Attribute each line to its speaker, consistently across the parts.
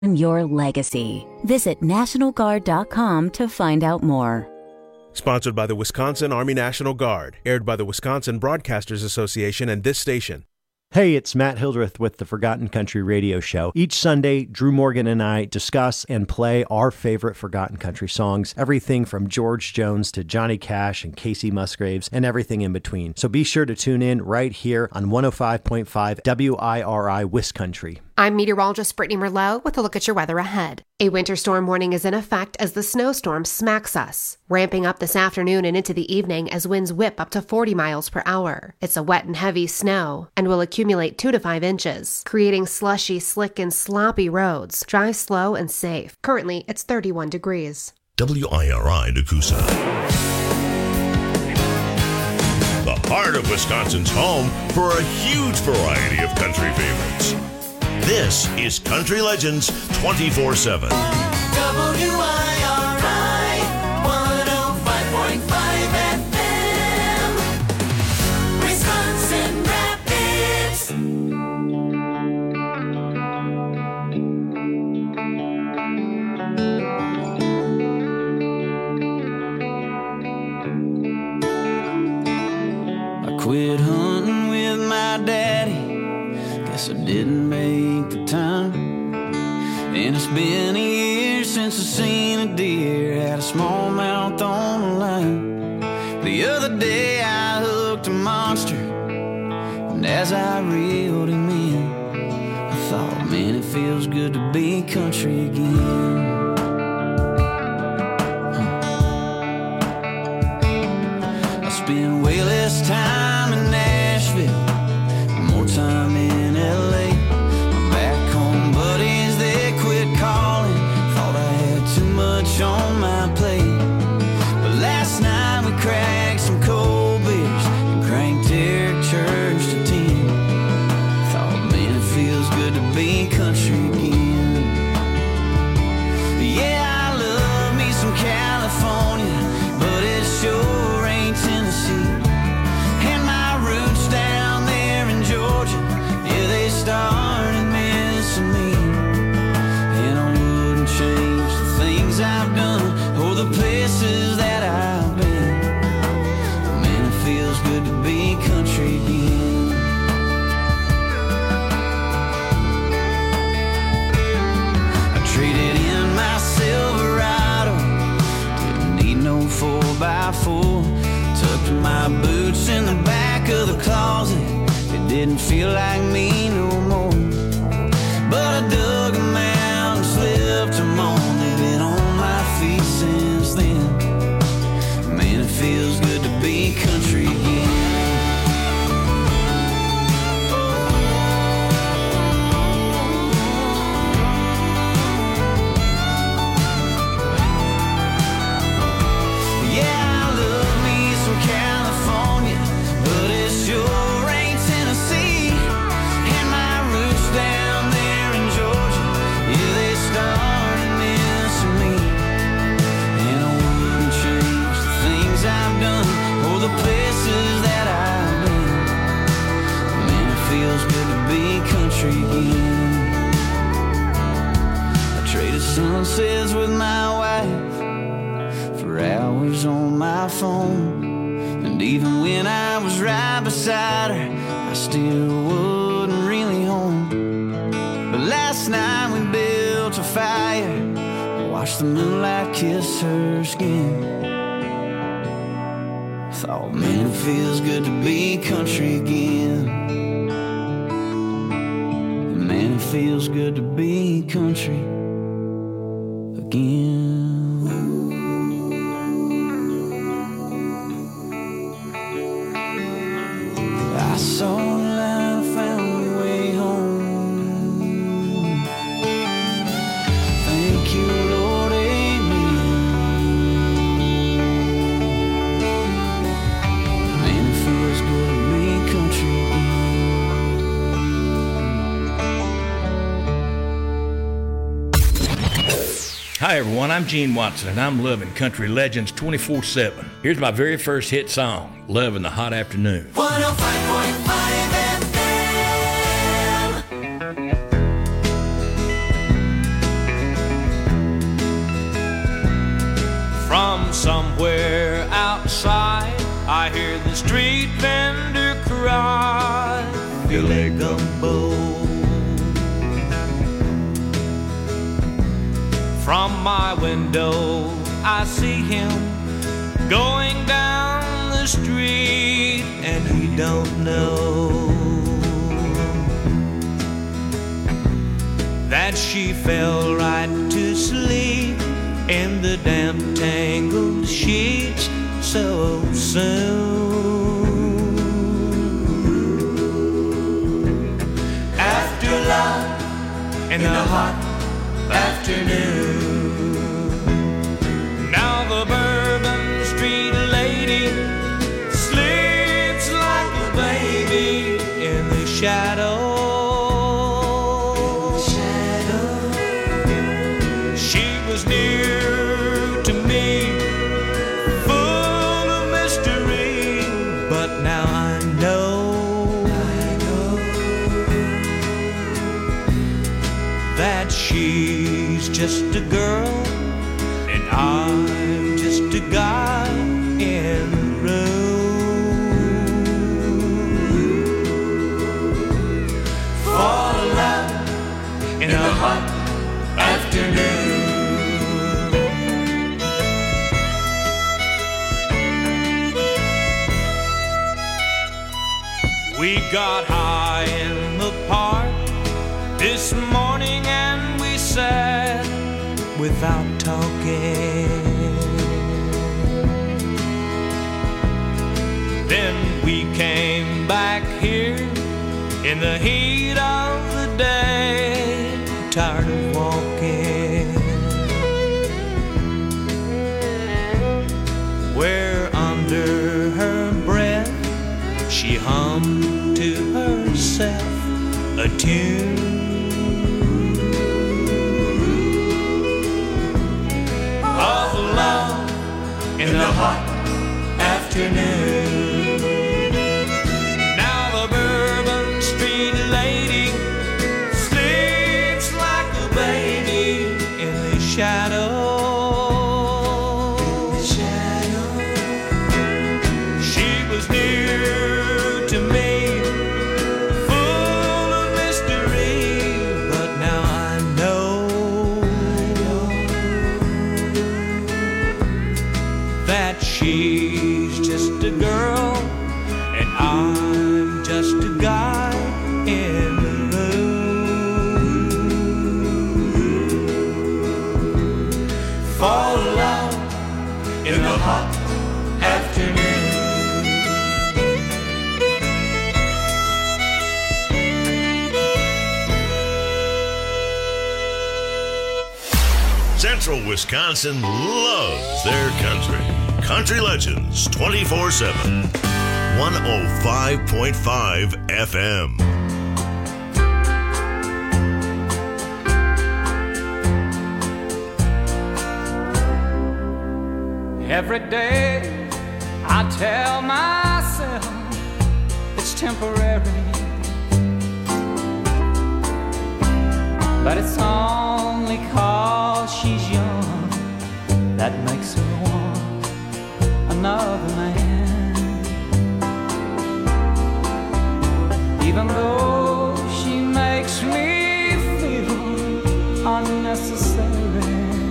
Speaker 1: Your legacy. Visit NationalGuard.com to find out more.
Speaker 2: Sponsored by the Wisconsin Army National Guard. Aired by the Wisconsin Broadcasters Association and this station.
Speaker 3: Hey, it's Matt Hildreth with the Forgotten Country Radio Show. Each Sunday, Drew Morgan and I discuss and play our favorite Forgotten Country songs, everything from George Jones to Johnny Cash and Casey Musgraves and everything in between. So be sure to tune in right here on 105.5 WIRI Wiscountry.
Speaker 4: I'm meteorologist Brittany Merlot with a look at your weather ahead. A winter storm warning is in effect as the snowstorm smacks us, ramping up this afternoon and into the evening as winds whip up to 40 miles per hour. It's a wet and heavy snow and will accumulate 2 to 5 inches, creating slushy, slick, and sloppy roads. Drive slow and safe. Currently, it's 31 degrees.
Speaker 5: WIRI Nakusa. The heart of Wisconsin's home for a huge variety of country favorites. This is Country Legends 24/7.
Speaker 6: WIRI 105.5 FM, Wisconsin Rapids.
Speaker 7: I quit hunting with my daddy. Guess I didn't make the time. And it's been a year since I seen a deer, had a smallmouth on the line. The other day I hooked a monster, and as I reeled him in, I thought, man, it feels good to be country again. I spend way less time in Nashville, more time in LA. My back home buddies, they quit calling, thought I had too much on my plate. But last night we cracked some cold beers and cranked Eric Church to 10. Thought, man, it feels good to be country again. Yeah, I love me some California, but it sure ain't Tennessee. And my roots down there in Georgia, yeah, they started missing me. And I wouldn't change the things I've done or the places that I've been. Man, it feels good to be country again. I traded in my Silverado, didn't need no 4x4. Tucked my boots in the back of the closet, it didn't feel like me no more. But I dug them out and slipped them on, they've been on my feet since then. Man, it feels good to be country again. Yeah, I love me some California, but it sure ain't Tennessee. And my roots down there in Georgia, yeah, they started missing me. And I wouldn't change the things I've done or the places that I've been. Man, it feels good to be country again. I traded sunsets with my wife for hours on my phone. And even when I was right beside her, I still wasn't really home. But last night we built a fire, watched the moonlight kiss her skin. Thought, man, it feels good to be country again. Man, it feels good to be country again. I saw the light, I found my way home. Thank you, Lord, amen. Man, it feels good to be country again.
Speaker 8: Hi everyone, I'm Gene Watson and I'm loving Country Legends 24/7. Here's my very first hit song, Love in the Hot Afternoon.
Speaker 6: 105.5 FM.
Speaker 9: From somewhere outside, I hear the street vendor cry, Billy Gumbo. From my window, I see him going down the street, and he don't know that she fell right to sleep in the damp tangled sheets so soon. After love in the hot afternoon, now the Bourbon Street lady sleeps like a baby in the shadow. She was near to me, full of mystery, but now I know that she's just a girl and I'm just a guy in the room. Fall out in a hot afternoon. We got high in the park this morning and we sat without talking. Then we came back here in the heat of the day, tired of walking. Where under her breath she hummed to herself a tune. Of love in the hot afternoon. Now the Bourbon Street lady sleeps like a baby in the shadow. She was near to me, full of mystery, but now I know that she's just a girl and I'm just a guy in the room. Fall out in the hot afternoon.
Speaker 5: Central Wisconsin loves their country. Country Legends 24/7. 105.5 FM.
Speaker 9: Every day I tell myself it's temporary, but it's only 'cause she's young that makes her want another man. Even though she makes me feel unnecessary,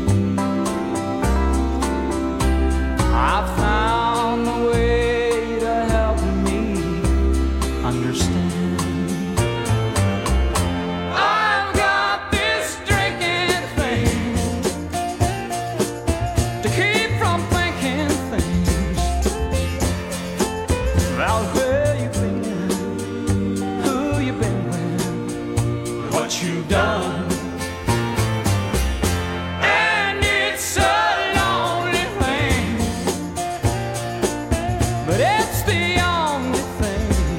Speaker 9: I found a way to help me understand. I've got this drinking thing to keep from thinking things about where you've been, who you've been with, what you've done. And it's a lonely thing, but it's the only thing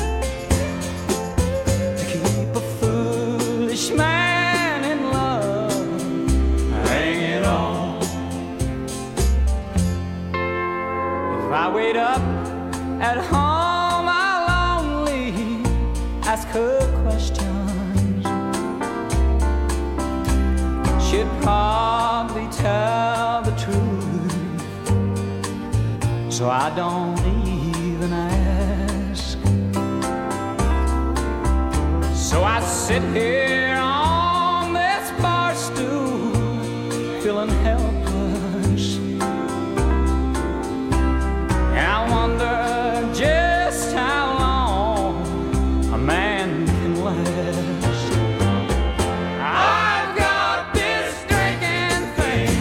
Speaker 9: to keep a foolish man in love hanging on. If I wait up at home, I'll only ask her questions. She'd probably tell the truth
Speaker 7: so I don't even ask. So I sit here on this bar stool, feeling helpless, and I wonder just how long a man can last. I've got this drinking thing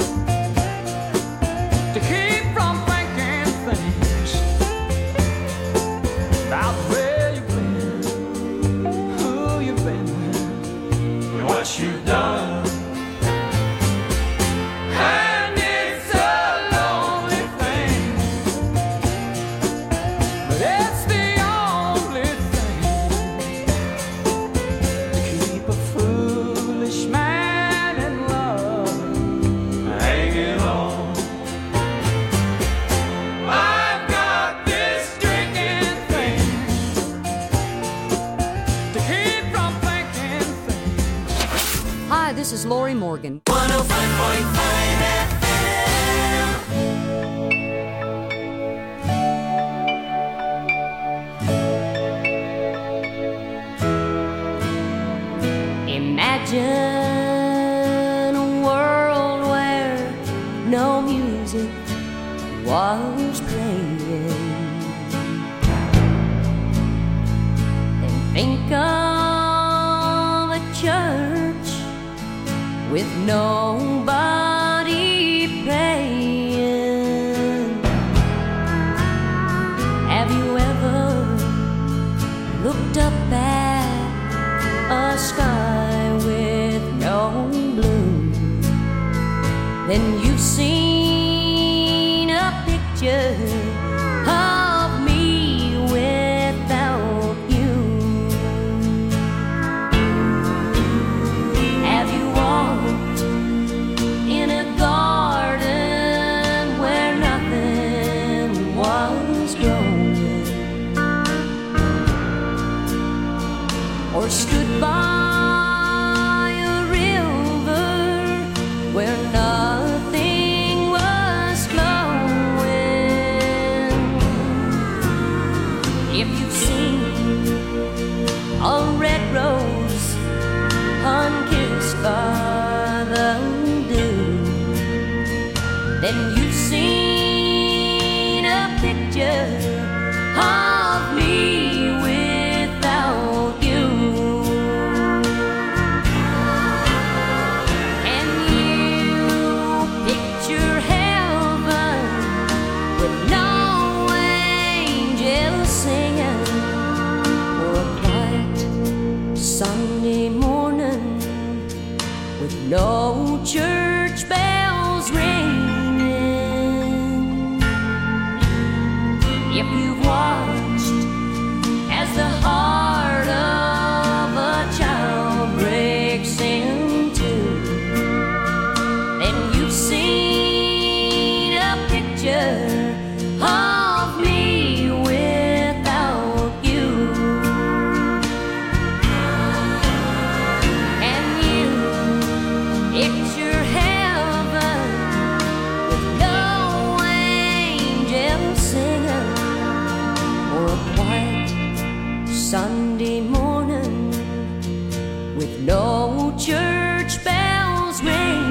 Speaker 7: to keep from thinking things about where you've been, who you've been with, and what you've done. And it's a lonely thing, but it's the only thing to keep a foolish man in love hanging on. I've got this drinking thing to keep from thinking things.
Speaker 10: Hi, this is Lori Morgan.
Speaker 6: 105.5 FM.
Speaker 10: Imagine a world where no music was playing. Then think of a church with nobody praying. Have you ever looked up at a sky with no blue? Then you've seen a picture of me without you. Have you walked in a garden where nothing was growing? Or stood by a river where nothing was flowing? If you've seen a red rose unkissed by the dew, then you've seen a picture of me without you. And you picture heaven with no angels singing, or a quiet Sunday morning with no church bells ringing. If you've watched as the heart of a child breaks in two, then you've seen a picture of me without you. And you picture heaven with no angels singing, or a quiet Sunday morning with no church bells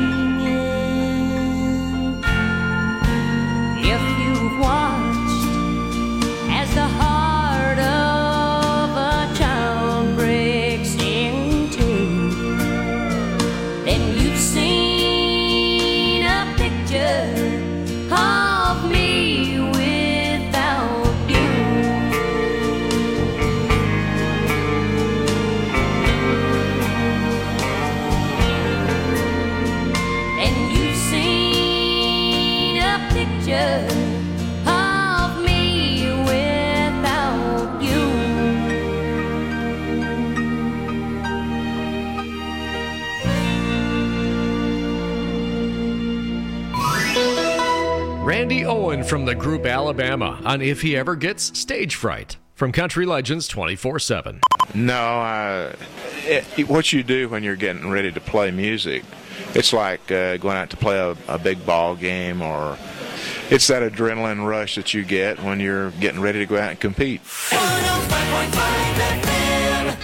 Speaker 10: ringing. If you've watched as the heart of a child breaks in two, then you've seen a picture of me without you. And you've seen a picture of me without you.
Speaker 11: Randy Owen from the group Alabama on If He Ever Gets Stage Fright from Country Legends 24/7.
Speaker 12: No, what you do when you're getting ready to play music, it's like going out to play a big ball game or it's that adrenaline rush that you get when you're getting ready to go out and compete.
Speaker 6: 105.5 FM.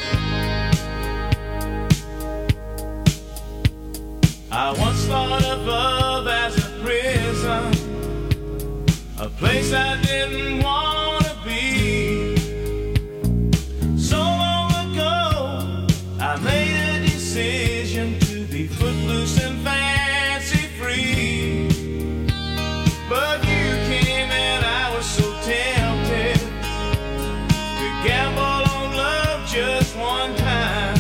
Speaker 9: I once thought of love as a prison, a place I didn't want to be. So long ago, I made a decision to be footloose and fancy free. But you came and I was so tempted to gamble on love just one time.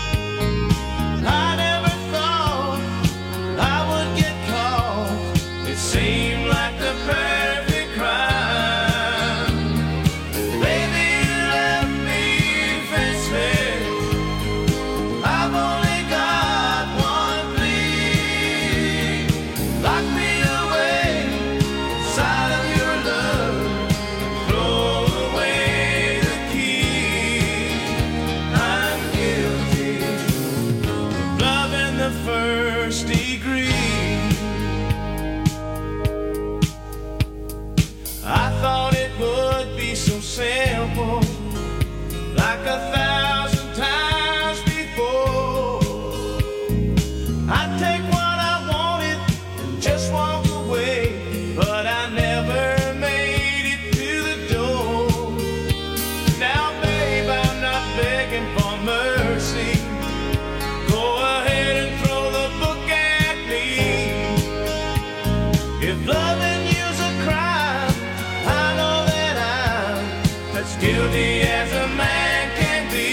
Speaker 9: I never thought I would get caught. It seemed like the perfect crime. Baby, you left me defenseless. I've only got one plea. Lock me away inside of your love. Throw away the key. I'm guilty of love in the first degree. I thought it would be so simple, like 1,000 times before. I'd take what I wanted and just walk away, but I never made it to the door. Now, babe, I'm not begging for mercy. Go ahead and throw the book at me. If loving you's a crime, I know that I'm as guilty as a man can be.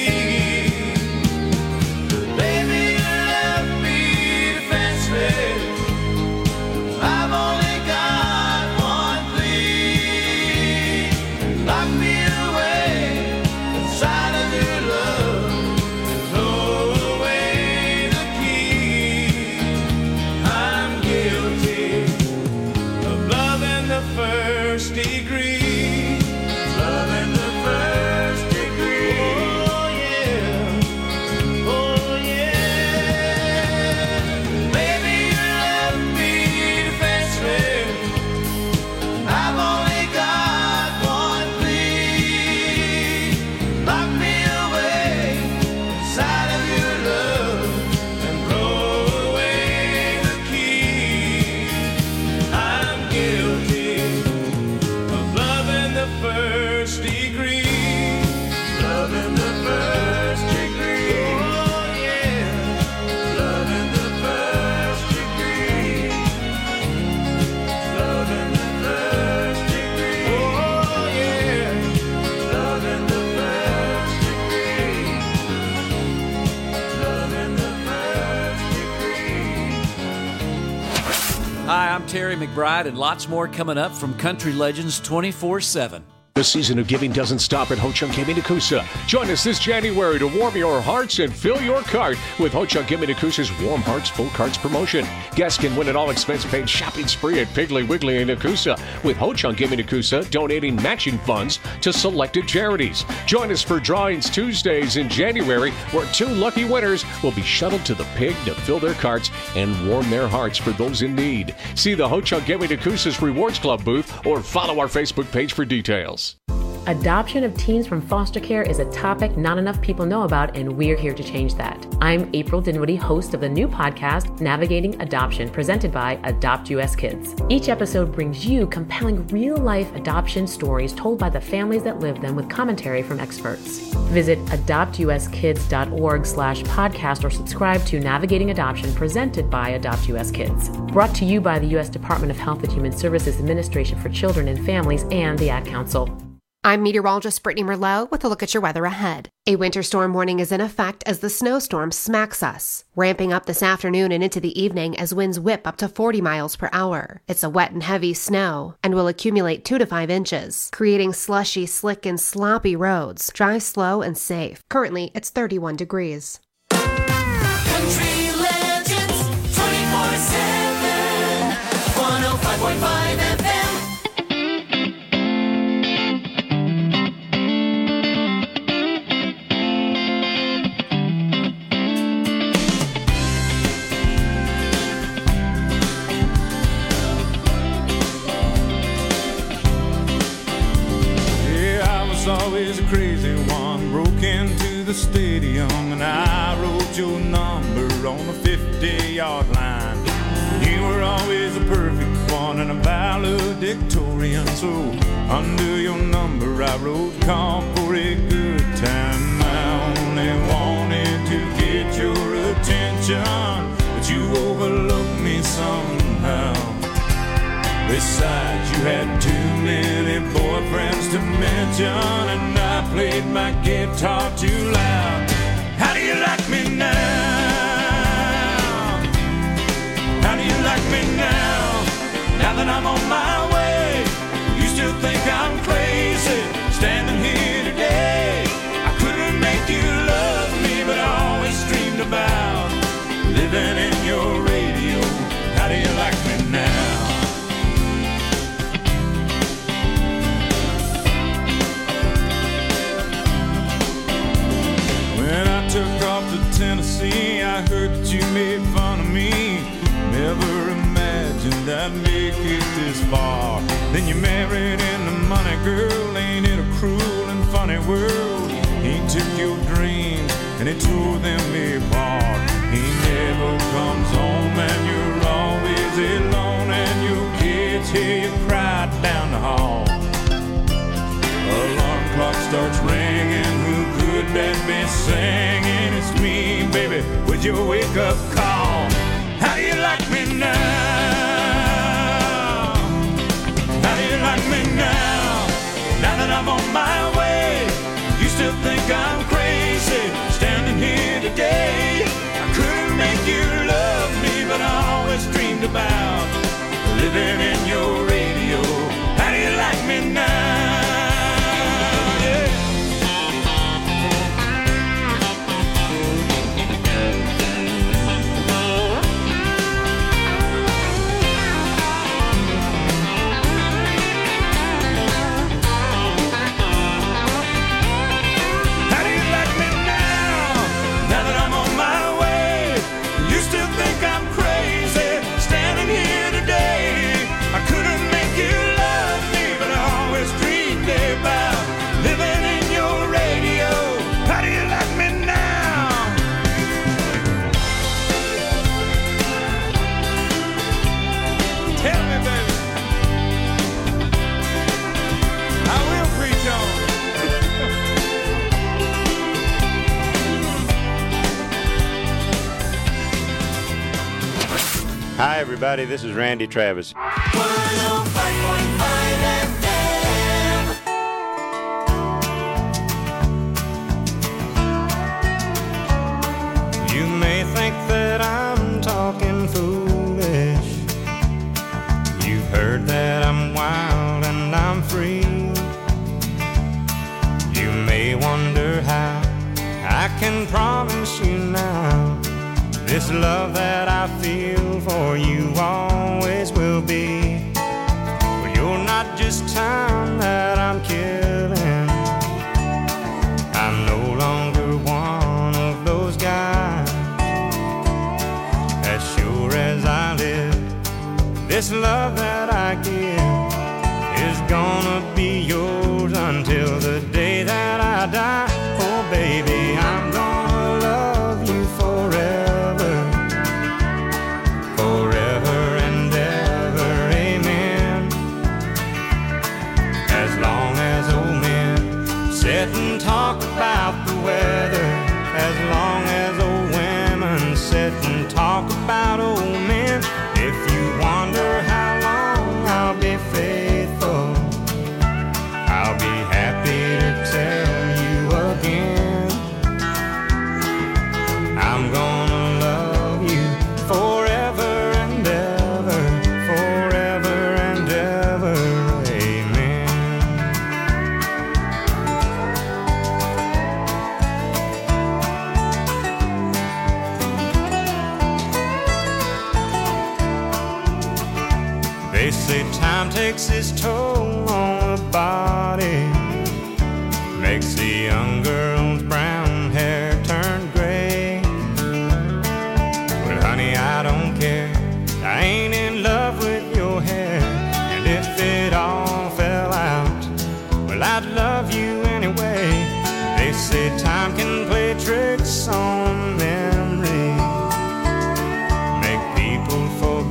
Speaker 9: Baby, you left me defenseless. I've only got one plea. Lock me away inside of your love and throw away the key. I'm guilty of love in the first degree. Love in the first degree. Oh yeah. Oh yeah. Baby, you left me defenseless. I've only got one plea. Lock me away inside of your love and throw away the key. I'm guilty of love in the first degree. Love in the first degree. Oh yeah. Love in the first degree. Love in the first degree. Oh yeah. Love in the first degree. Love in the first degree.
Speaker 13: Hi, I'm Terry McBride, and lots more coming up from Country Legends 24/7.
Speaker 14: The season of giving doesn't stop at Ho-Chunk-Gimi Nakusa. Join us this January to warm your hearts and fill your cart with Ho-Chunk-Gimi Nakusa's Warm Hearts Full Carts promotion. Guests can win an all-expense-paid shopping spree at Piggly Wiggly in Nakusa, with Ho-Chunk-Gimi Nakusa donating matching funds to selected charities. Join us for Drawings Tuesdays in January, where 2 lucky winners will be shuttled to the pig to fill their carts and warm their hearts for those in need. See the Ho-Chunk-Gimi Nakusa's Rewards Club booth or follow our Facebook page for details.
Speaker 15: Adoption of teens from foster care is a topic not enough people know about, and we're here to change that. I'm April Dinwiddie, host of the new podcast, Navigating Adoption, presented by Adopt US Kids. Each episode brings you compelling real-life adoption stories told by the families that live them with commentary from experts. Visit adoptuskids.org/podcast or subscribe to Navigating Adoption, presented by Adopt US Kids. Brought to you by the U.S. Department of Health and Human Services Administration for Children and Families and the Ad Council.
Speaker 4: I'm meteorologist Brittany Merlot with a look at your weather ahead. A winter storm warning is in effect as the snowstorm smacks us, ramping up this afternoon and into the evening as winds whip up to 40 miles per hour. It's a wet and heavy snow and will accumulate 2 to 5 inches, creating slushy, slick, and sloppy roads. Drive slow and safe. Currently, it's 31 degrees.
Speaker 6: Country Legends 24/7. 105.5 FM.
Speaker 9: always a crazy one. Broke into the stadium and I wrote your number on the 50-yard line. You were always a perfect one and a valedictorian. So under your number I wrote, call for a good time. I only wanted to get your attention, but you overlooked me somehow. Besides, you had too many boyfriends to mention, and I played my guitar too loud. How do you like me now? How do you like me now? Now that I'm on my way, you still think I'm crazy, standing here today. I couldn't make you love me, but I always dreamed about living in your radio. How do you like me now? When I took off to Tennessee, I heard that you made fun of me. Never imagined I'd make it this far. Then you married into money, girl. Ain't it a cruel and funny world? He took your dreams and he tore them apart. He never comes home and you're always alone, and your kids hear you cry down the hall. Alarm clock starts ringing, who could that be singing? It's me, baby, with your wake-up call. How do you like me now? How do you like me now? Now that I'm on my way, you still think I'm crazy, standing here today. I couldn't make you love me, but I always dreamed about living in your radio. How do you like me now?
Speaker 16: Hi, everybody. This is Randy Travis.
Speaker 6: 105.5 FM.
Speaker 9: You may think that I'm talking foolish. You've heard that I'm wild and I'm free. You may wonder how I can promise you now this love that I feel for you always will be. Well, you're not just time that I'm killing. I'm no longer one of those guys. As sure as I live, this love that I give is gonna be yours until the day that I die. Oh baby, I'm gonna love you forever. Sit and talk about the weather, as long as old women sit and talk about old men. If you wonder how long I'll be faithful, I'll be happy to tell you again. I'm gonna love you forever and ever, forever and ever. They say time takes its toll on the body, makes the young girl's brown hair turn gray. But honey, I don't care, I ain't in love with your hair. And if it all fell out, well, I'd love you anyway.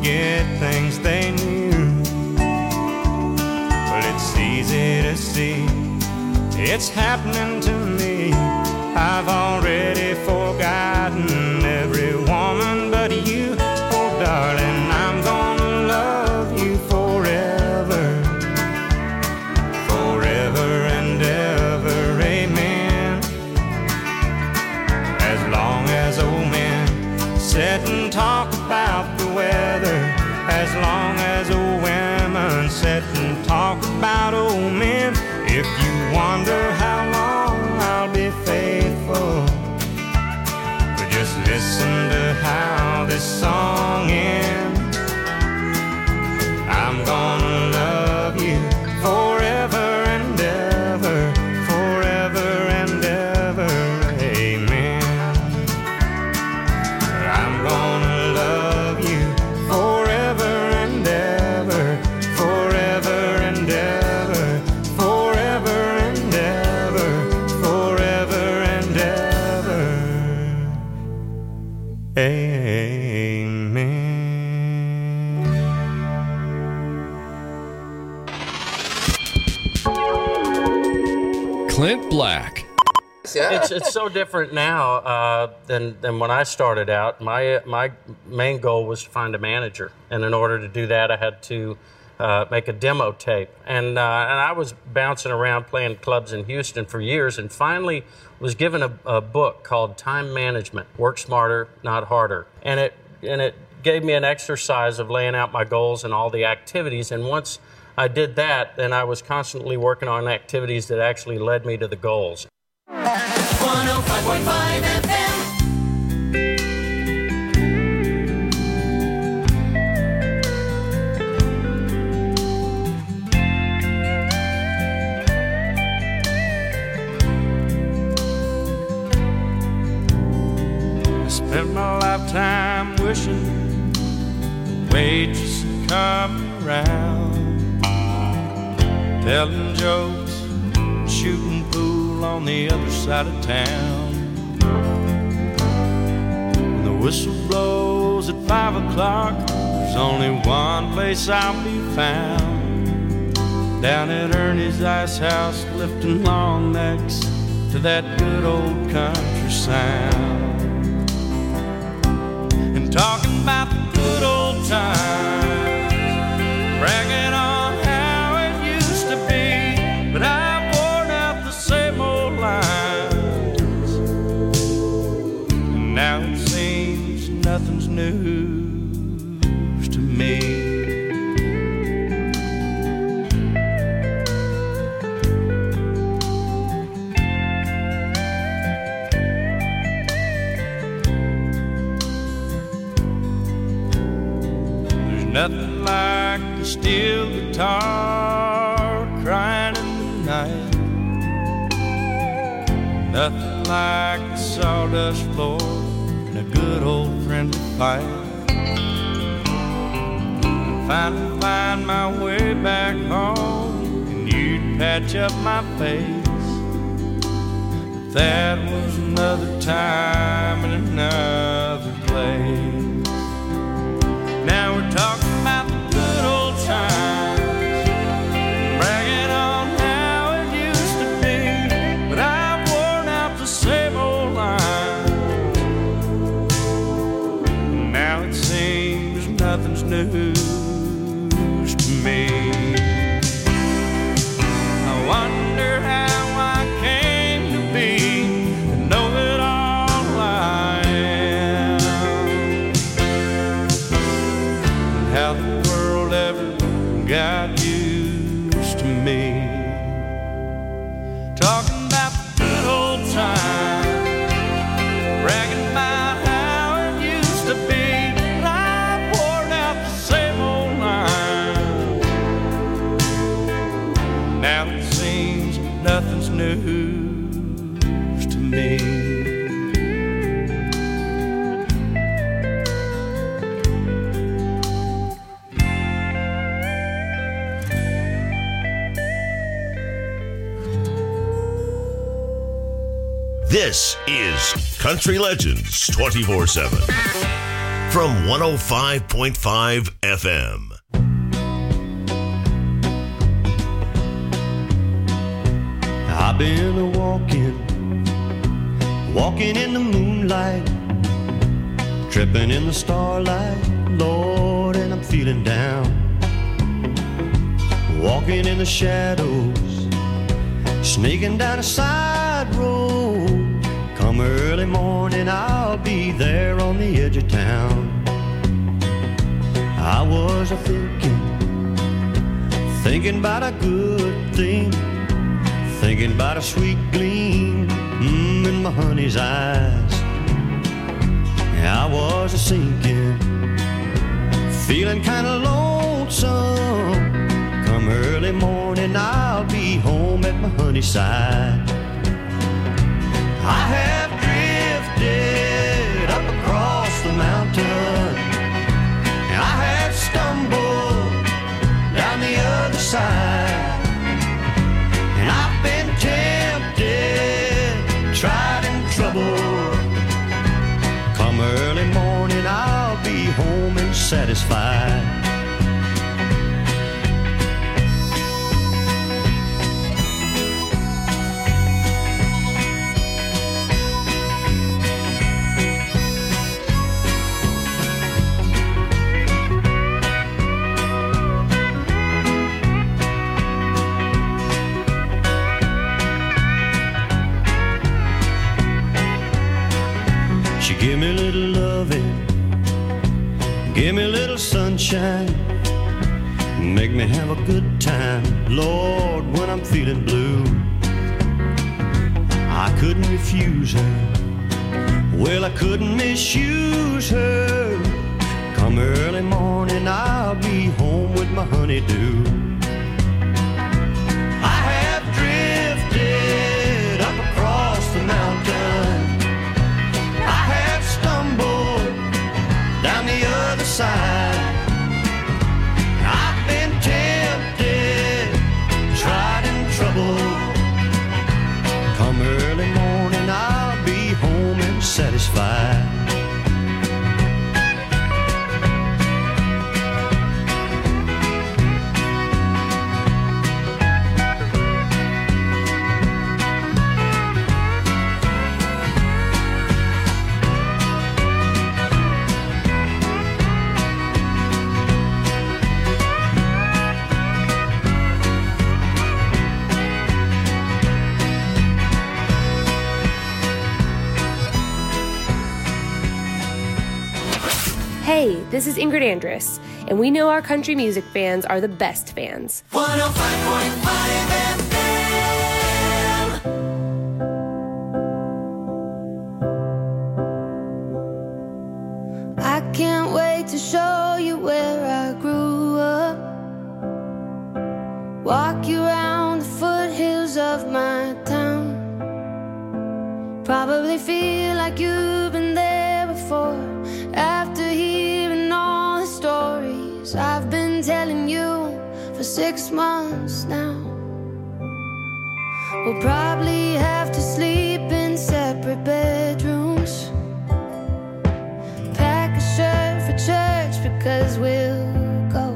Speaker 9: forget things they knew. Well, it's easy to see it's happening to me. I've already forgotten every woman but you. Oh, darling, I'm gonna love you forever, forever and ever, amen. As long as old men sit and talk about the weather, as long as old women sit and talk about old men. If you wonder how long I'll be faithful, but just listen to how this song ends. I'm gonna love you forever and ever, forever and ever, amen. I'm gonna love you forever and ever, forever and ever, forever and ever, forever and ever, amen.
Speaker 11: Clint Black.
Speaker 17: It's so different now than when I started out. My main goal was to find a manager, and in order to do that, I had to make a demo tape. And I was bouncing around playing clubs in Houston for years, and finally was given a book called Time Management: Work Smarter, Not Harder. And it gave me an exercise of laying out my goals and all the activities. And once I did that, then I was constantly working on activities that actually led me to the goals.
Speaker 6: 105.5 FM.
Speaker 9: I spent my lifetime wishing the waitress would come around, telling jokes, shooting pool on the other side of town. When the whistle blows at 5 o'clock, there's only one place I'll be found, down at Ernie's Ice House, lifting long necks to that good old country sound, and talking about the good old times, bragging on how it used to be. But I've worn out the same old lines, and now it seems nothing's news to me. There's nothing like a steel guitar crying in the night, nothing like the sawdust floor and a good old friendly fight. I'd finally find my way back home, and you'd patch up my face. But that was another time and another place. Now we're talking about the good old times, bragging on how it used to be. But I've worn out the same old lines, and now it seems nothing's news to me. I wonder how I came to be, to know it all I am, and how the world ever got used to me. Talking about the good old times, bragging about how it used to be. But I've worn out the same old lines, now it seems nothing's news to me.
Speaker 5: This is Country Legends 24/7. from 105.5 FM.
Speaker 18: I've been walking in the moonlight, tripping in the starlight, Lord, and I'm feeling down. Walking in the shadows, sneaking down a side road. Come early morning, I'll be there on the edge of town. I was thinking about a good thing, thinking about a sweet gleam in my honey's eyes. I was sinking, feeling kind of lonesome. Come early morning, I'll be home at my honey's side. I have drifted up across the mountain, and I have stumbled down the other side. And I've been tempted, tried and troubled. Come early morning, I'll be home and satisfied. Give me a little loving, give me a little sunshine, make me have a good time, Lord, when I'm feeling blue. I couldn't refuse her, well, I couldn't misuse her. Come early morning, I'll be home with my honeydew. I have drifted up across the mountain, down the other side. I've been tempted, tried and troubled. Come early morning, I'll be home and satisfied.
Speaker 19: Hey, this is Ingrid Andress, and we know our country music fans are the best fans.
Speaker 6: 105.5 FM.
Speaker 10: I can't wait to show you where I grew up. Walk you around the foothills of my town. Probably feel like you've been there before. After hearing all the stories I've been telling you for 6 months now, we'll probably have to sleep in separate bedrooms. Pack a shirt for church because we'll go.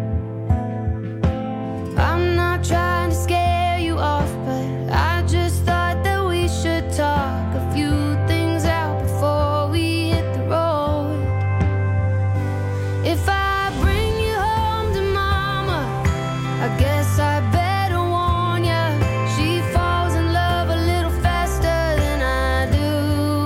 Speaker 10: I'm not trying to scare you off, but I just thought that we should talk a few things out before we hit the road. If I bring you home to mama, I guess I better warn ya. She falls in love a little faster than I do.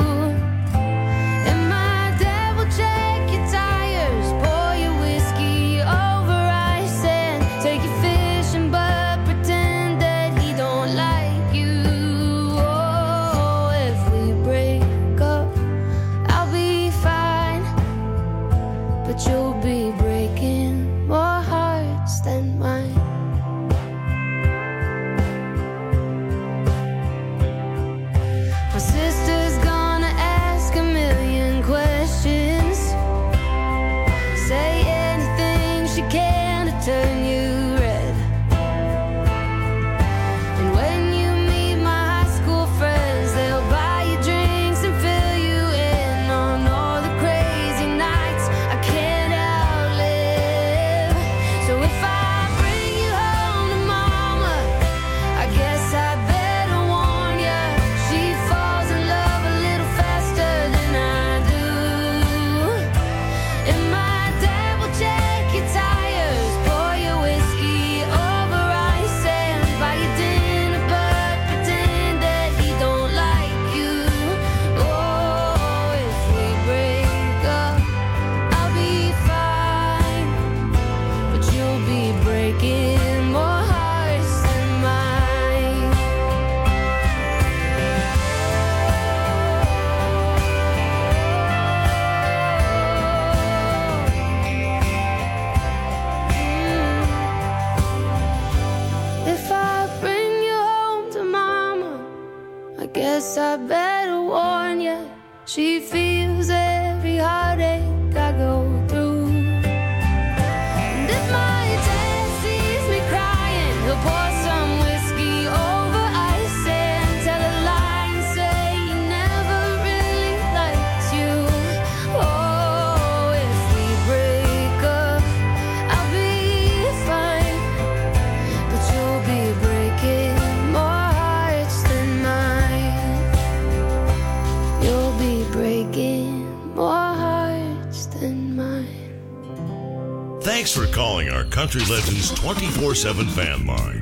Speaker 10: And my dad will check your tires, pour your whiskey over ice, and take you fishing but pretend that he don't like you. Oh, if we break up, I'll be fine, but you'll be broke. I better warn ya, she feels every heartache I go through. And if my dad sees me crying, he'll pour some whiskey over ice and tell a lie and say he never really likes you. Oh, if we break up, I'll be fine, but you'll be breaking more hearts than mine. You'll be breaking more hearts than mine.
Speaker 5: Thanks for calling our Country Legends 24/7 fan line.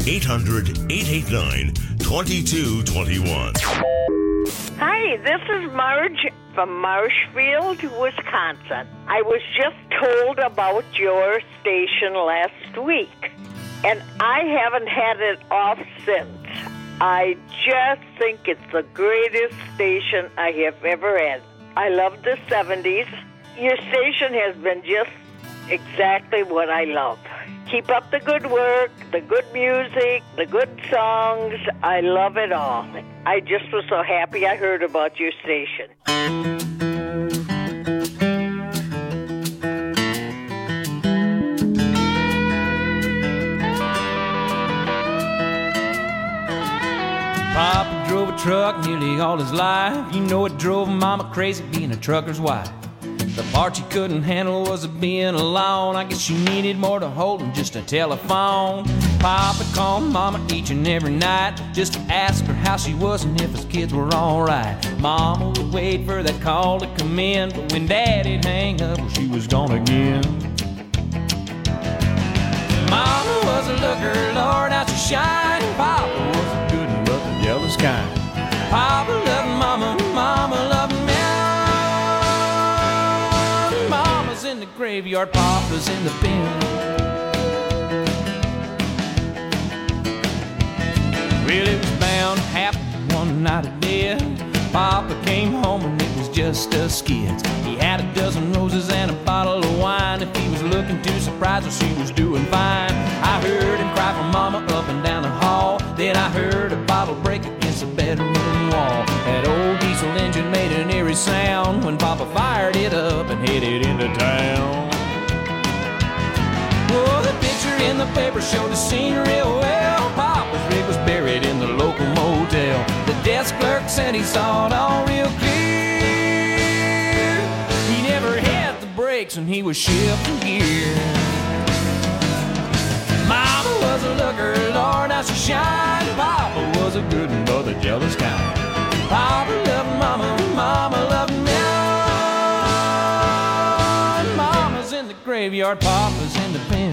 Speaker 5: 800-889-2221.
Speaker 20: Hi, this is Marge from Marshfield, Wisconsin. I was just told about your station last week, and I haven't had it off since. I just think it's the greatest station I have ever had. I love the 70s. Your station has been just exactly what I love. Keep up the good work, the good music, the good songs. I love it all. I just was so happy I heard about your station.
Speaker 21: Papa drove a truck nearly all his life. You know it drove Mama crazy being a trucker's wife. The part she couldn't handle was being alone. I guess she needed more to hold than just a telephone. Papa called Mama each and every night just to ask her how she was and if his kids were alright. Mama would wait for that call to come in, but when Daddy'd hang up, well, she was gone again. Mama was a looker, Lord, how she shined. Papa was a good one, but the jealous kind. Papa loved Mama, Mama loved me. Mama's in the graveyard, Papa's in the bin. Well, it was bound to happen one night of death. Papa came home and it was just us kids. He had a dozen roses and a bottle of wine. If he was looking too surprised, well, she was doing fine. I heard him cry for Mama up and down the hall. Then I heard a bottle break against the bedroom wall. That old diesel engine made an eerie sound when Papa fired it up and headed into town. Oh, the picture in the paper showed the scene real well. Papa's rig was buried in the local motel. The desk clerk said he saw it all real clear. He never had the brakes and he was shifting gear. Mama was a looker, Lord, how she shined. Papa was a good one, but the jealous kind. Papa loved Mama, Mama loved me. Mama's in the graveyard, Papa's in the pen.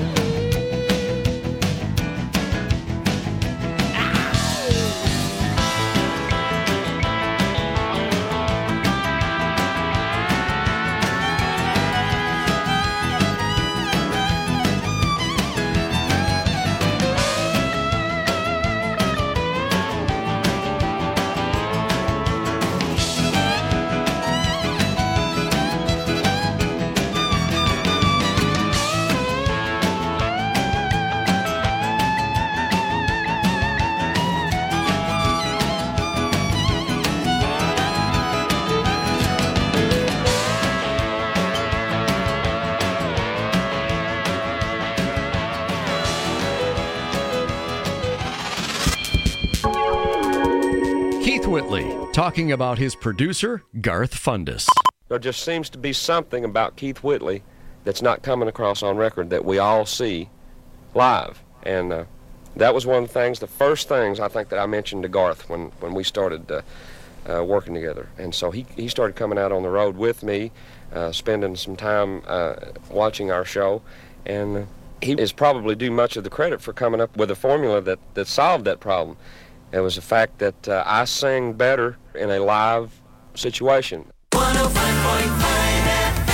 Speaker 11: Whitley, talking about his producer, Garth Fundus.
Speaker 22: There just seems to be something about Keith Whitley that's not coming across on record that we all see live. And that was one of the things, the first things I think that I mentioned to Garth when we started working together. And so he started coming out on the road with me, spending some time watching our show. And he is probably due much of the credit for coming up with a formula that solved that problem. It was the fact that I sing better in a live situation.
Speaker 6: 105.5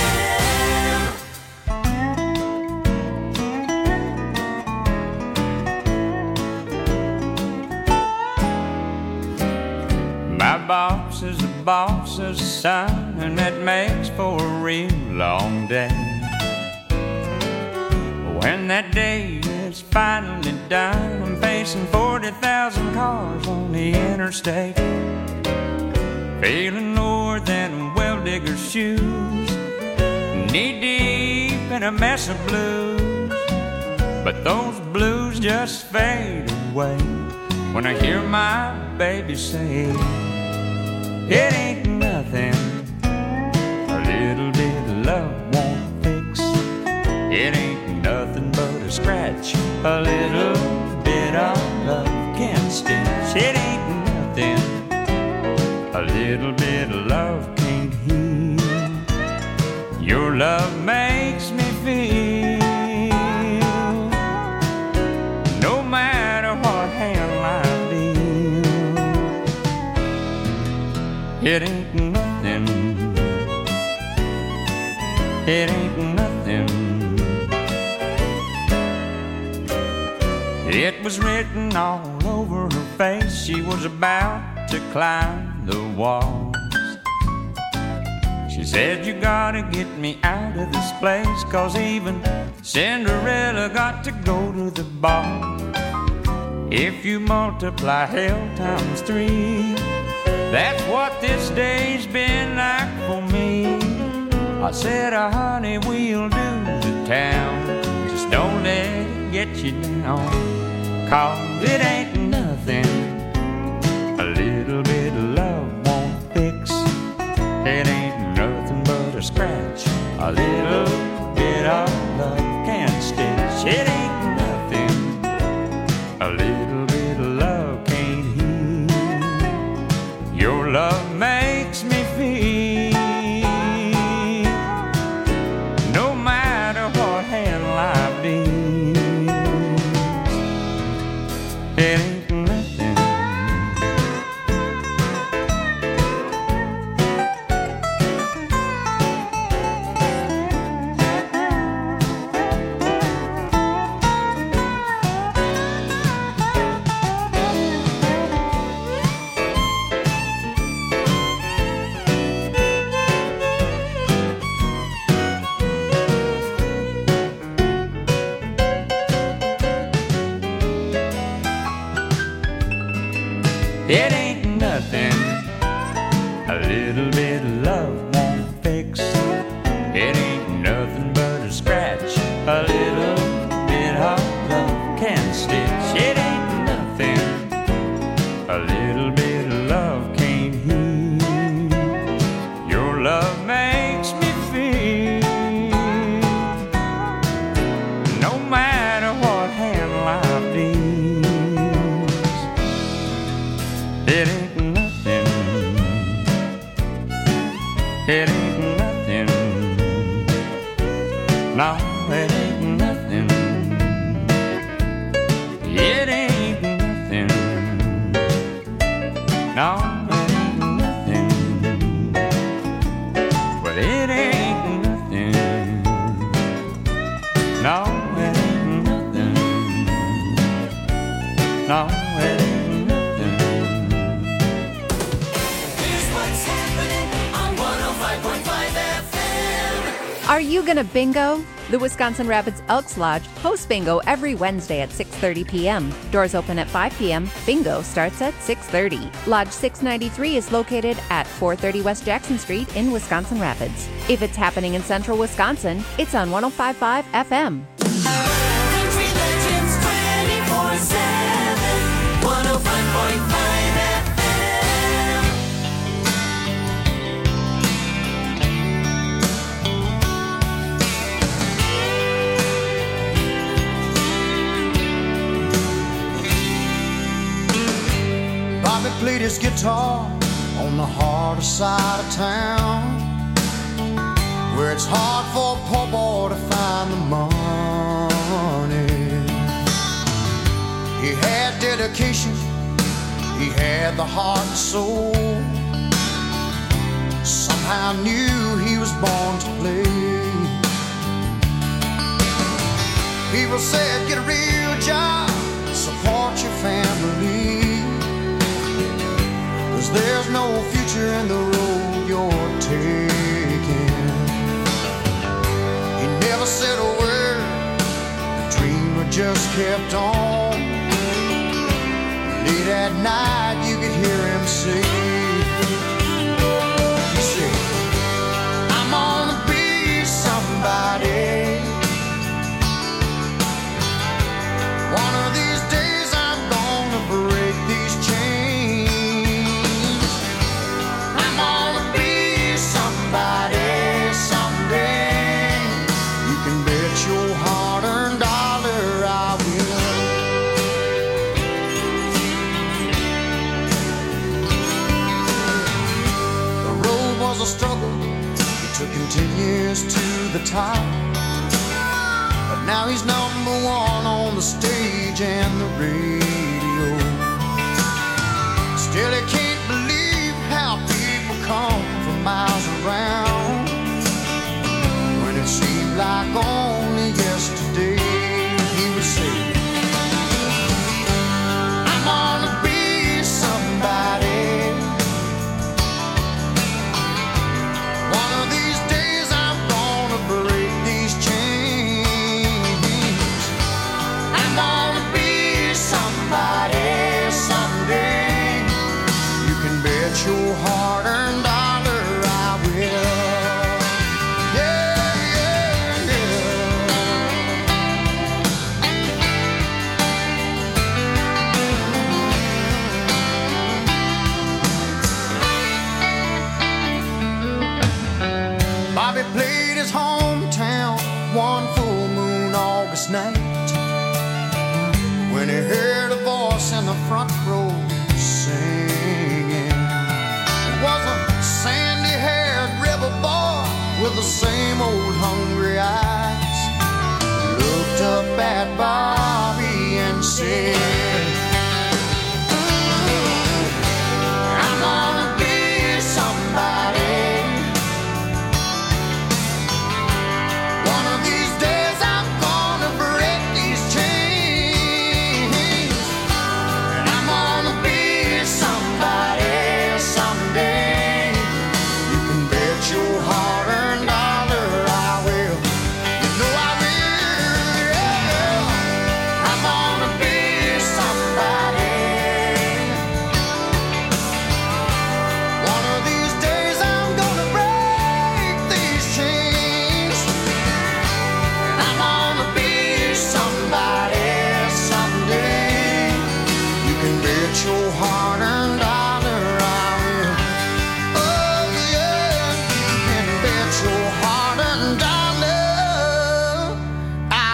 Speaker 6: FM.
Speaker 7: My boss is the boss of the sun, and that makes for a real long day. When that day is finally done, I'm facing 40,000 cars on the interstate.
Speaker 21: feeling lower than a well-digger's shoes, knee-deep in a mess of blues. But those blues just fade away when I hear my baby say, it ain't nothing, a little bit of love won't fix. It ain't nothing but a scratch, a little bit of love can stitch. It ain't nothing, a little bit of love can't heal. Your love makes me feel, no matter what hand I deal. It ain't nothing, it ain't nothing. It was written all over her face, she was about to climb the walls. She said, you gotta get me out of this place, 'cause even Cinderella got to go to the ball. If you multiply hell times 3, that's what this day's been like for me. I said, honey, we'll do the town, just don't let it get you down, 'cause it ain't nothing, a little bit of love won't fix. It ain't nothing but a scratch, a little bit of love can't stitch. It ain't nothing, a little bit of love can't heal. Your love makes me feel, no matter what hand life deals. It ain't nothing, it ain't nothing, a little bit of love won't fix. It ain't nothing but a scratch, a little bit of love can stitch. It ain't nothing, a little bit of love can't heal. Your love makes me feel, no matter what hand life deals. It ain't nothing, it ain't nothing, no, it ain't nothing, it ain't nothing, no, it ain't nothing, but it ain't nothing, no, it ain't nothing, no, it ain't.
Speaker 1: Are you gonna bingo? The Wisconsin Rapids Elks Lodge hosts bingo every Wednesday at 6:30 p.m. Doors open at 5 p.m. Bingo starts at 6:30. Lodge 693 is located at 430 West Jackson Street in Wisconsin Rapids. If it's happening in central Wisconsin, it's on 105.5 FM.
Speaker 6: Country Legends 24/7, 105.5 FM.
Speaker 9: Bobby played his guitar on the harder side of town, where it's hard for a poor boy to find the money. He had dedication, he had the heart and soul. Somehow knew he was born to play. People said, get a real job, support your family, 'cause there's no future in the road you're taking. He never said a word, the dreamer just kept on. Late at night you could hear him say,
Speaker 2: Now he's number one on the stage and the radio. Still he can't believe how people come from miles around, when it seemed like only yesterday he would say, I'm gonna be somebody. One of these days I'm gonna break these chains. I'm gonna be somebody someday. You can bet your hard-earned dollar I will. Bobby played his hometown one full moon August night, when he heard a voice in the front row singing. It was a sandy-haired river boy with the same old hungry eyes. He looked up at Bobby and said, I'm gonna be somebody. One of these days I'm gonna break these chains, and I'm gonna be somebody someday. You can bet your hard-earned dollar I will. You know I will, yeah. I'm gonna be somebody. One of these days I'm gonna break these chains, and I'm gonna be somebody someday. You can bet your hard-earned dollar I will. Oh yeah, you can bet your hard-earned dollar I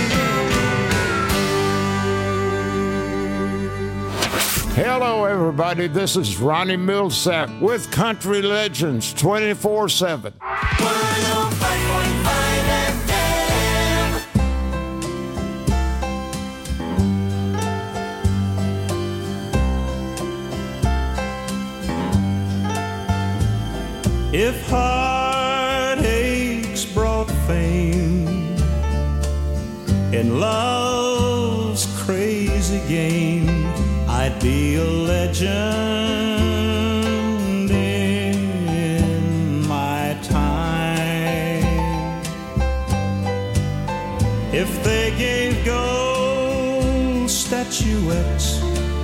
Speaker 2: will.
Speaker 3: Hello, everybody. This is Ronnie Millsap with Country Legends 24/7.
Speaker 6: 105.5 FM.
Speaker 18: If heartaches brought fame in love's crazy game, I'd be a legend in my time. If they gave gold statuettes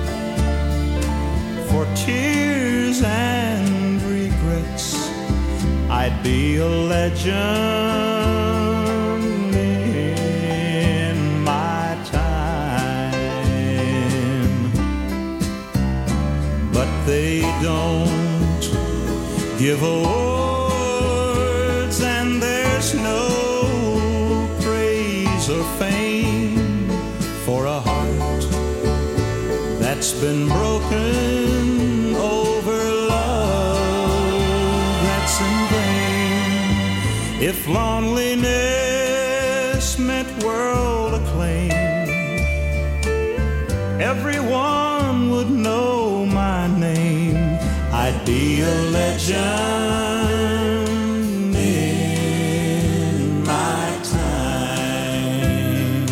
Speaker 18: for tears and regrets, I'd be a legend in my time. But they don't give awards, and there's no praise or fame for a heart that's been broken over love that's in vain. If loneliness meant world acclaim, everyone would know my name. I'd be a legend in my time.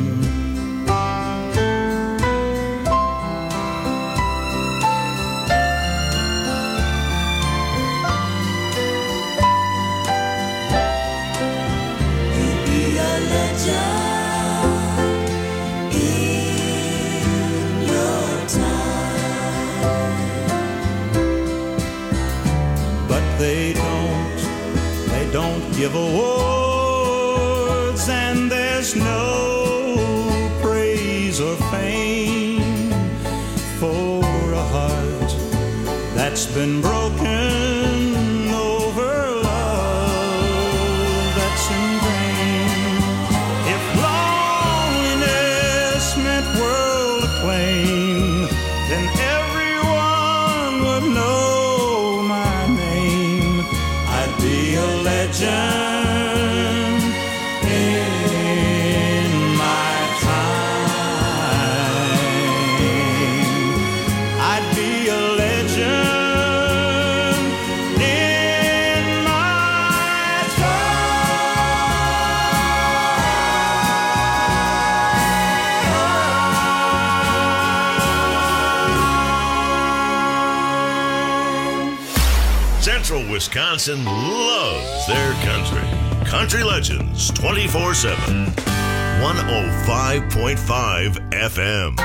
Speaker 6: You'd be a legend in your time.
Speaker 18: But they don't give awards, and there's no praise or fame for a heart that's been broken over love that's in vain. If loneliness meant world acclaim, then everyone would know my name. I'd be a legend in
Speaker 5: Wisconsin loves their country. Country Legends 24/7. 105.5 FM.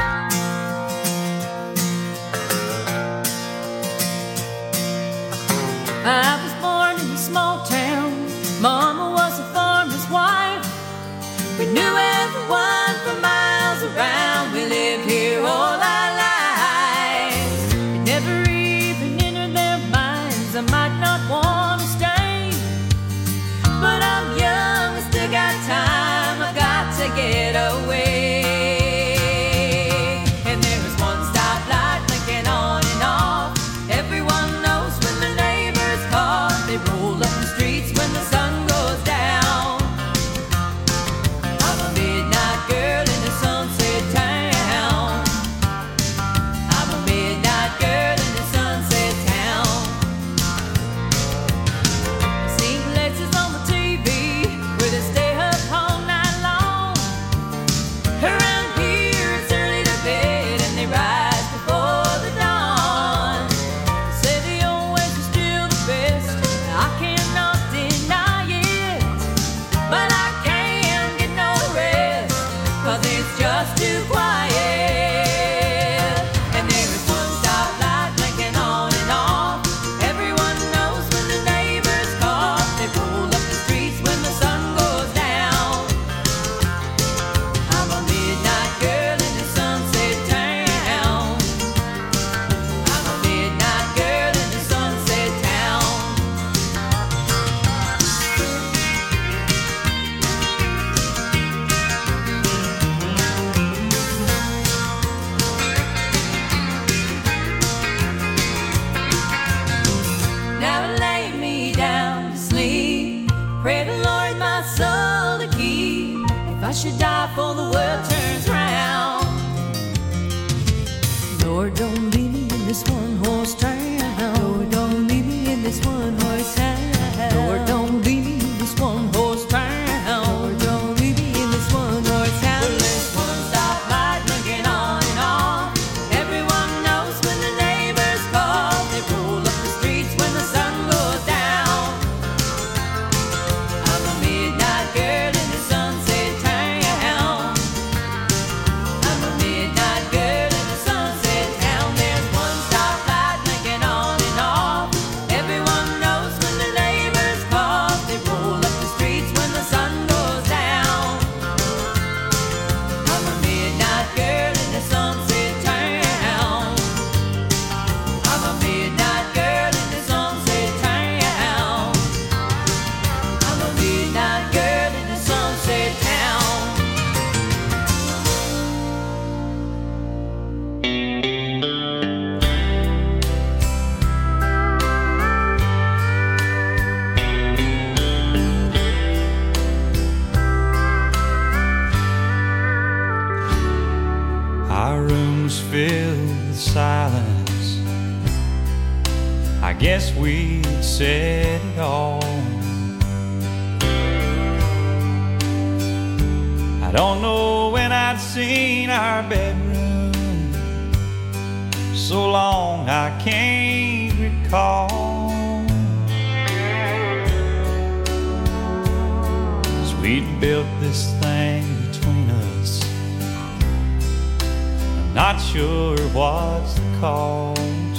Speaker 6: I was born in a small town. Mama was a farmer's wife. We knew everyone for miles around. We lived here all our lives. It never even entered their minds I might not want to stay. But I'm young, I still got time. I got to get away. And there was one stoplight blinking on and off. Everyone knows when the neighbors cough. They roll up the streets when the sun goes down. I'm a midnight girl in a sunset town. I'm a midnight girl in a sunset town. I've seen places on the TV where they stay up all night long. Around here it's early to bed and they rise before the dawn. Say the old ways are still the best, I cannot deny it. But I can't get no rest, 'cause it's just too quiet. And there is one stoplight blinking on and off. Everyone knows when the neighbors cough. They roll up the streets when the sun goes down. I'm a midnight girl in a sunset town. I'm a midnight girl in a sunset town. Now lay me down to sleep. Pray the Lord my soul to keep. If I should die before the world turns round, Lord, don't leave me in this one horse town. Lord, don't leave me in this one horse town. Lord, don't leave me in this one horse town. Lord, don't leave me in this one horse town. Well, there's one stoplight blinking on and off. Everyone knows when the neighbors call. They roll up the streets when the sun goes down. I'm a midnight girl in a sunset town. I'm a midnight girl in a sunset town. There's one stoplight blinking on and off. Everyone knows when the neighbors call. They roll up the streets when the sun goes down. I'm a midnight girl in a sunset town. I'm a midnight girl in a sunset town. I'm a midnight girl in a sunset town.
Speaker 21: Our room's filled with silence. I guess we'd said it all. I don't know when I'd seen our bedroom. So long I can't recall. 'Cause we'd built this thing between us. Not sure what's the cause.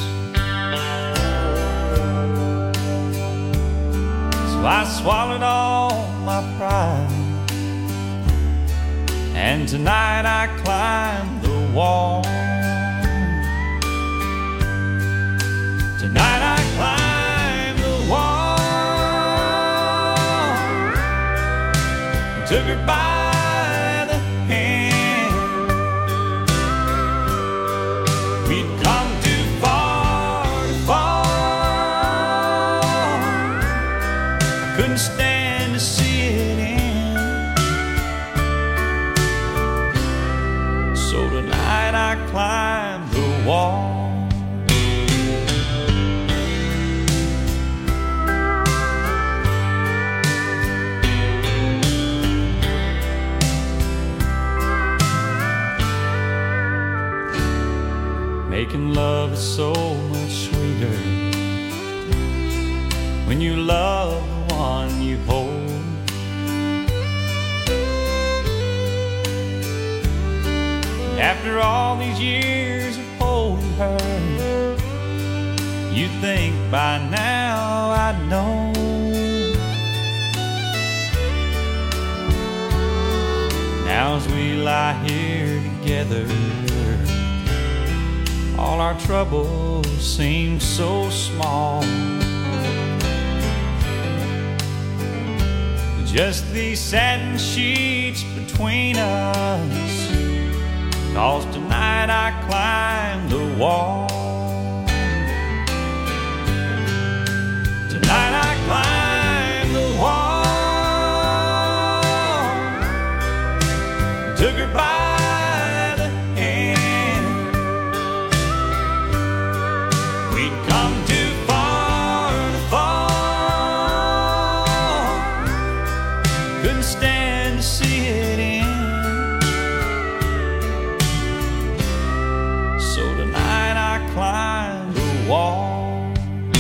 Speaker 21: So I swallowed all my pride, and tonight I climbed the wall. Tonight I climbed the wall and took her by the hand. We'd come too far to fall. I couldn't stand to see it end. So tonight I climbed the wall. Making love is so much sweeter when you love the one you hold. After all these years of holding her, you'd think by now I'd know. Now as we lie here together, all our troubles seem so small. Just these satin sheets between us, 'cause tonight I climbed the wall. Tonight I climbed the wall, took her by the hand. We'd come too far to fall, couldn't stand to see it end. So tonight I climbed the wall.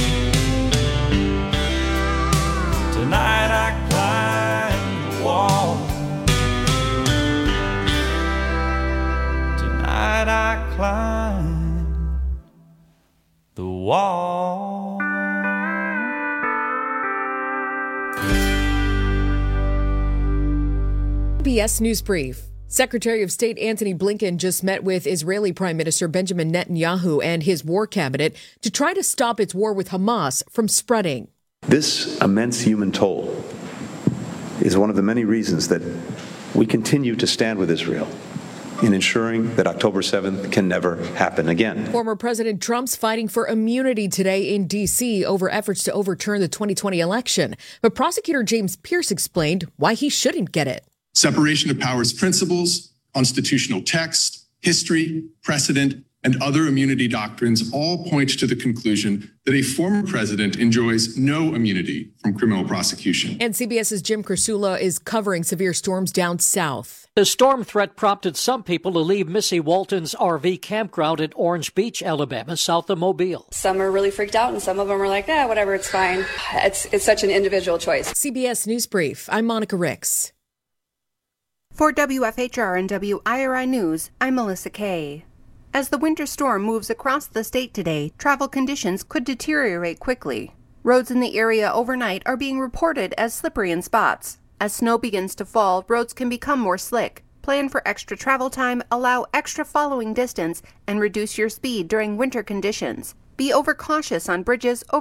Speaker 21: Tonight I climbed the wall. Tonight I climbed the wall.
Speaker 8: PBS News Brief. Secretary of State Antony Blinken just met with Israeli Prime Minister Benjamin Netanyahu and his war cabinet to try to stop its war with Hamas from spreading.
Speaker 12: This immense human toll is one of the many reasons that we continue to stand with Israel in ensuring that October 7th can never happen again.
Speaker 8: Former President Trump's fighting for immunity today in D.C. over efforts to overturn the 2020 election. But prosecutor James Pierce explained why he shouldn't get it.
Speaker 23: Separation of powers principles, constitutional text, history, precedent, and other immunity doctrines all point to the conclusion that a former president enjoys no immunity from criminal prosecution.
Speaker 8: And CBS's Jim Kursula is covering severe storms down south.
Speaker 24: The storm threat prompted some people to leave Missy Walton's RV campground at Orange Beach, Alabama, south of Mobile.
Speaker 25: Some are really freaked out, and some of them are like, whatever, it's fine. It's such an individual choice.
Speaker 8: CBS News Brief. I'm Monica Ricks.
Speaker 26: For WFHR and WIRI News, I'm Melissa Kay. As the winter storm moves across the state today, travel conditions could deteriorate quickly. Roads in the area overnight are being reported as slippery in spots. As snow begins to fall, roads can become more slick. Plan for extra travel time, allow extra following distance, and reduce your speed during winter conditions. Be overcautious on bridges, over